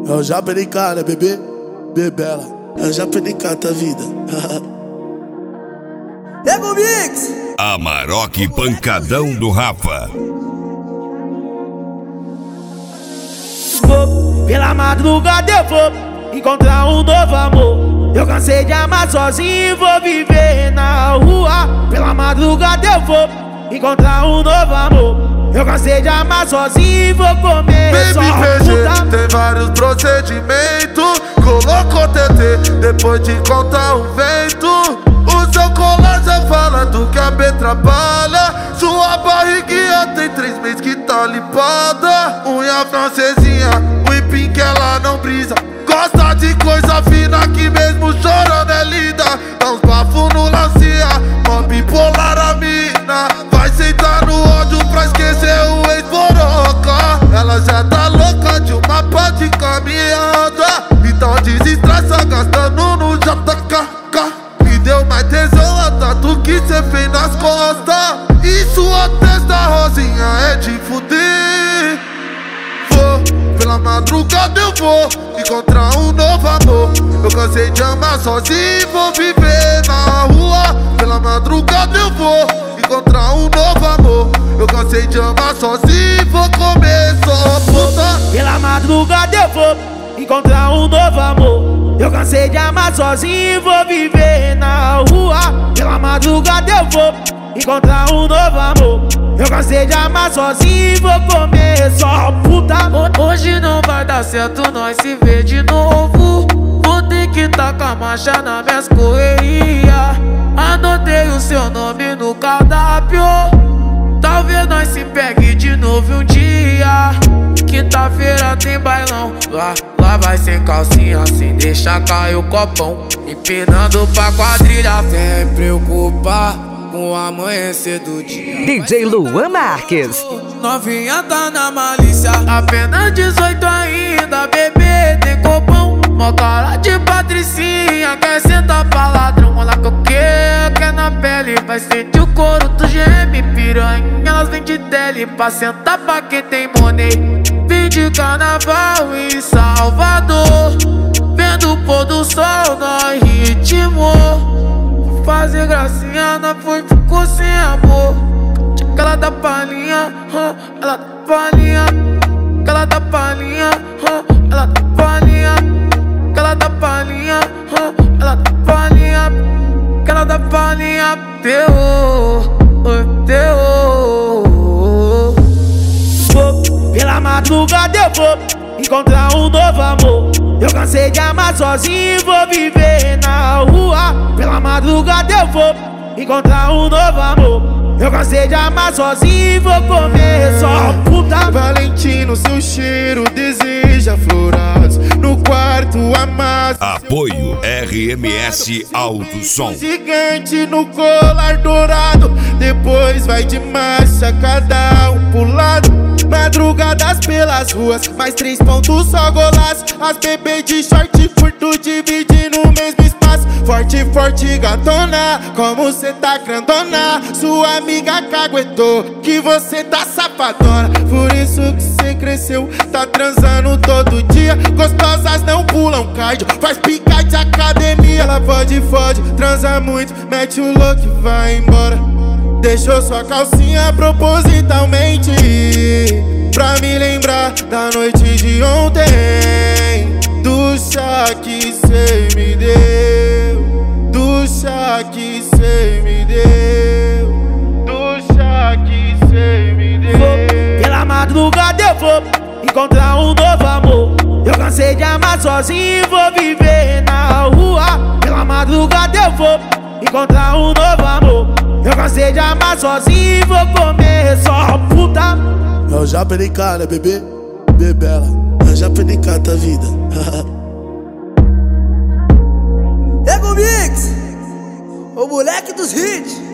Eu já perdi cara, bebê, bebela. Eu já perdi cara da vida. Ego Mix! Amarok Pancadão do Rafa. Pela madrugada eu vou encontrar um novo amor. Eu cansei de amar sozinho, vou viver na rua. Pela madrugada eu vou encontrar um novo amor. Eu cansei de amar sozinho, vou comer só puta. Tem vários procedimentos. Colocou TT depois de contar o vento. O seu colar já fala do que a B trabalha. Sua barriguinha tem 3 meses que tá limpada. Unha francesinha, whipping que ela não brisa. Gosta de coisa fina que mesmo chorando é linda. Dá uns bafos no lancia, mó bipolar a mina. Vai sentar no ódio pra esquecer o ex-boroca. Ela já tá louca de uma pá de caminhada. Então desestressa gastando no JKK. Me deu mais tesão a tatu que cê fez nas costas. E sua testa rosinha é de fuder. Vou, pela madrugada eu vou encontrar um novo amor. Eu cansei de amar sozinho, vou viver na rua. Pela madrugada eu vou encontrar um novo amor. Eu cansei de amar sozinho, vou comer só puta. Pela madrugada eu vou encontrar um novo amor. Eu cansei de amar sozinho, vou viver na rua. Pela madrugada eu vou encontrar um novo amor. Eu cansei de amar sozinho, vou comer só puta. Hoje não vai dar certo, nós se vê de novo. Vou ter que tacar marcha nas minhas correrias. Anotei o seu nome no cardápio. Talvez nós se pegue de novo um dia. Quinta-feira tem bailão. Lá vai sem calcinha, sem deixar cair o copão. Empinando pra quadrilha, sem preocupar com o amanhecer do dia. DJ Luan Marques. Novinha tá na malícia, apenas 18 ainda, bebê tem copão. Mó cara de patricinha, quer sentar pra ladrão. Olha que eu quer na pele, vai sentir o couro do geme. Piranha, elas vêm de tele pra sentar pra quem tem money. Vim de carnaval em Salvador, vendo o pôr do sol no ritmo. Fazer gracinha, não foi, ficou sem amor. Ela dá palhinha, ela dá palhinha. Ela dá palhinha, ela dá palhinha. Ela dá palhinha, ela dá palhinha. Ela dá palhinha, terror, terror. Pela madrugada eu vou encontrar um novo amor. Eu cansei de amar sozinho, vou viver na rua. Pela madrugada eu vou encontrar um novo amor. Eu cansei de amar sozinho, vou comer só puta. Valentino, seu cheiro deseja florados. No quarto amassa. Apoio RMS Alto Som. Gigante no colar dourado. Depois vai de marcha, cada um pro lado. Madrugadas pelas ruas, mais 3 pontos só golaço. As bebês de short curto dividindo o mesmo espaço. Forte, forte gatona, como cê tá grandona. Sua amiga caguetou que você tá safadona. Por isso que cê cresceu, tá transando todo dia. Gostosas não pulam cardio, faz pica de academia. Ela fode, transa muito, mete o louco e vai embora. Deixou sua calcinha propositalmente pra me lembrar da noite de ontem. Do chá que cê me deu, do chá que cê me deu, do chá que cê me deu. Pela madrugada eu vou encontrar um novo amor. Eu cansei de amar sozinho, vou viver na rua. Pela madrugada eu vou encontrar um novo amor. Eu cansei de amar sozinho, vou comer só puta. Eu já perdi cara, bebê, bebela. Eu já perdi cara da vida. Ego Mix, o moleque dos hits.